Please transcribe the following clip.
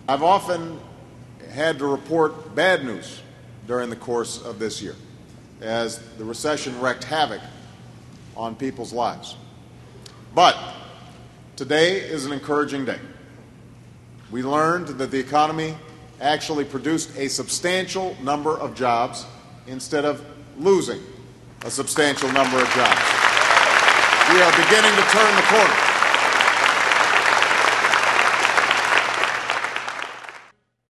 I've often had to report bad news during the course of this year as the recession wreaked havoc on people's lives. But today is an encouraging day. We learned that the economy actually produced a substantial number of jobs instead of losing a substantial number of jobs. We are beginning to turn the corner.